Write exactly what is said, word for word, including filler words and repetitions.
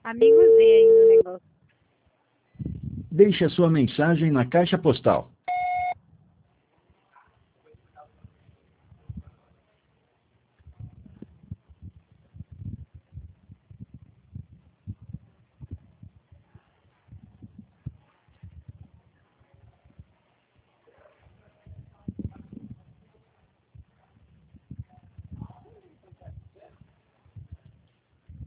Amigo Z aí no negócio. Deixe a sua mensagem na caixa postal